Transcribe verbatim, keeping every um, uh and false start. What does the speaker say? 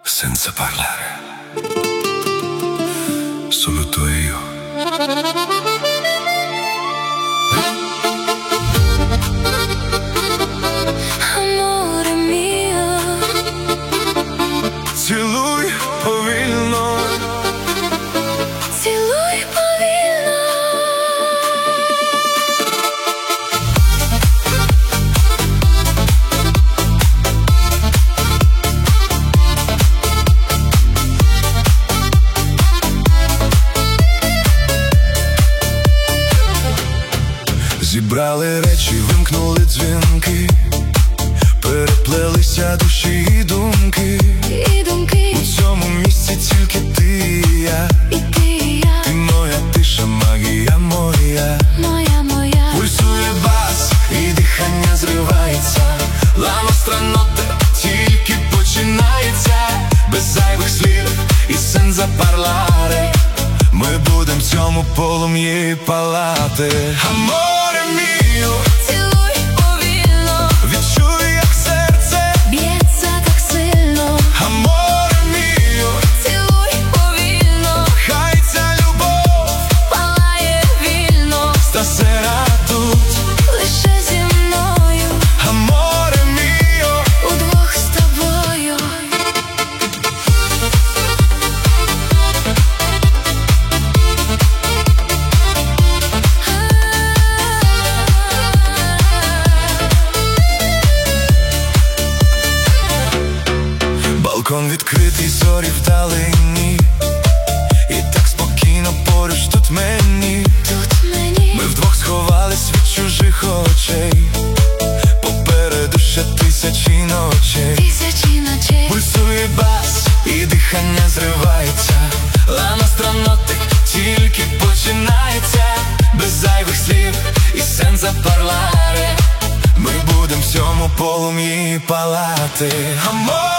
senza parlare, solo tu e io. Amore mio, Цілуй повільно, цілуй повільно. зібрали речі, вимкнули дзвінки, переплелися душі і думки. І думки, У цьому місці тільки ти і я. і ти, і я. Ти моя тиша, магія моя. Моя, моя. Пульсує бас, і дихання зривається. La nostra notte тільки починається. Без зайвих слів і senza parlare. Ми будем в цьому полум'ї палати. Amore mio, Цілуй повільно, відчуй, як серце б'ється так сильно. Amore mio, Цілуй повільно, хай ця любов палає вільно. stasera тут. Лише зі мною, Amore mio, удвох з тобою. балкон відкритий, зорі вдалині, і так спокійно поруч тут мені. Тут мені Ми вдвох сховались від чужих очей, попереду ще тисячі ночей. тисячі ночей. Пульсує бас, і дихання зривається. La nostra notte тільки починається. Без зайвих слів і senza parlare. Ми будем в цьому полум'ї палати. Amore